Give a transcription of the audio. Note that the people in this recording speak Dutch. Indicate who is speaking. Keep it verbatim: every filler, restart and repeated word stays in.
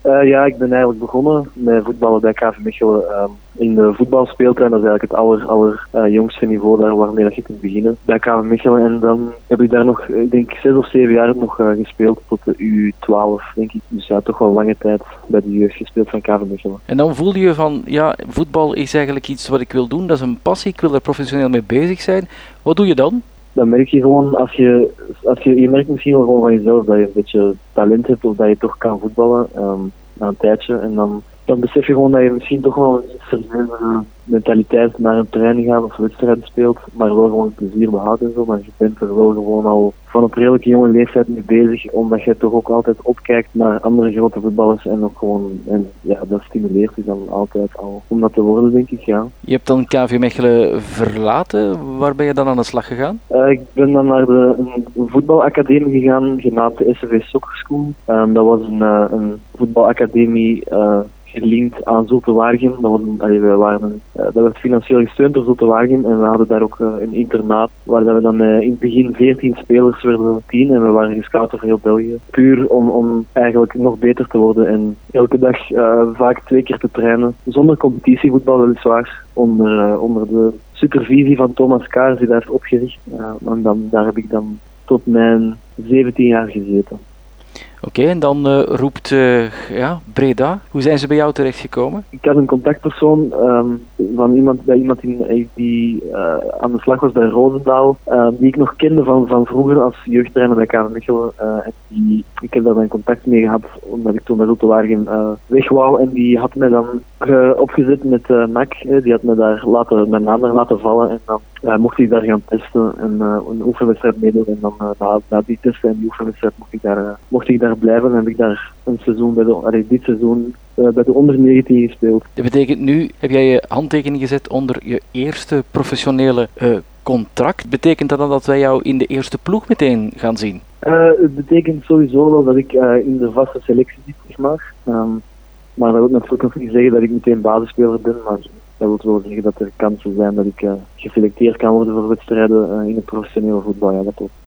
Speaker 1: Uh, ja, ik ben eigenlijk begonnen met voetballen bij K V Mechelen uh, in de voetbalspeeltuin. Dat is eigenlijk het aller, aller uh, jongste niveau daar waarmee dat je kunt beginnen bij K V Mechelen. En dan heb ik daar nog, ik denk zes of zeven jaar nog uh, gespeeld tot de U twaalf, denk ik. Dus ja, toch wel lange tijd bij de jeugd gespeeld van K V Mechelen.
Speaker 2: En dan voelde je van, ja, voetbal is eigenlijk iets wat ik wil doen. Dat is een passie, ik wil er professioneel mee bezig zijn. Wat doe je dan?
Speaker 1: Dan merk je gewoon, als je, als je, je merkt misschien wel gewoon van jezelf dat je een beetje talent hebt of dat je toch kan voetballen um, na een tijdje. En dan, dan besef je gewoon dat je misschien toch wel een iets serieuzere mentaliteit naar een training gaat of wedstrijden speelt, maar wel gewoon plezier behoudt en zo. Maar je bent er wel gewoon al van op redelijk jonge leeftijd mee bezig, omdat je toch ook altijd opkijkt naar andere grote voetballers en ook gewoon, en ja, dat stimuleert je dan altijd al om dat te worden, denk ik, ja.
Speaker 2: Je hebt dan K V Mechelen verlaten. Waar ben je dan aan de slag gegaan?
Speaker 1: Uh, ik ben dan naar de een voetbalacademie gegaan, genaamd de S V Soccer School. Um, dat was een, uh, een voetbalacademie uh, gelinkt aan Zulte Waregem. Dat, was een, allee, we waren, uh, dat werd financieel gesteund door Zulte Waregem en we hadden daar ook uh, een internaat waar we dan uh, in het begin veertien spelers werden tien en we waren gescout over heel België. Puur om, om eigenlijk nog beter te worden en elke dag uh, vaak twee keer te trainen. Zonder competitievoetbal weliswaar, onder, uh, onder de supervisie van Thomas Kaars die daar heeft opgericht. Uh, en dan, daar heb ik dan tot mijn zeventien jaar gezeten.
Speaker 2: Oké, okay, en dan uh, roept uh, ja, Breda. Hoe zijn ze bij jou terechtgekomen?
Speaker 1: Ik had een contactpersoon um, van iemand, bij iemand in, die uh, aan de slag was bij Roosendaal, uh, die ik nog kende van, van vroeger als jeugdtrainer bij K V Mechelen. Uh, en die, ik heb daar mijn contact mee gehad, omdat ik toen bij Zulte Waregem uh, weg wou. En die had mij dan uh, opgezet met uh, N A C. Uh, die had me daar laten, mijn naam daar laten vallen. En dan uh, mocht ik daar gaan testen en uh, een oefenwedstrijd meedoen. En dan uh, na, na die testen en die oefenwedstrijd mocht ik daar, uh, mocht ik daar blijven en heb ik daar een seizoen bij de, allee, dit seizoen uh, bij de onder negentien gespeeld.
Speaker 2: Dat betekent nu, heb jij je handtekening gezet onder je eerste professionele uh, contract. Betekent dat dan dat wij jou in de eerste ploeg meteen gaan zien?
Speaker 1: Uh, het betekent sowieso wel dat ik uh, in de vaste selectie zit, zeg maar. Um, maar dat wil natuurlijk nog niet zeggen dat ik meteen basisspeler ben, maar dat wil wel zeggen dat er kansen zijn dat ik uh, geselecteerd kan worden voor wedstrijden uh, in het professionele voetbal. Ja, dat klopt.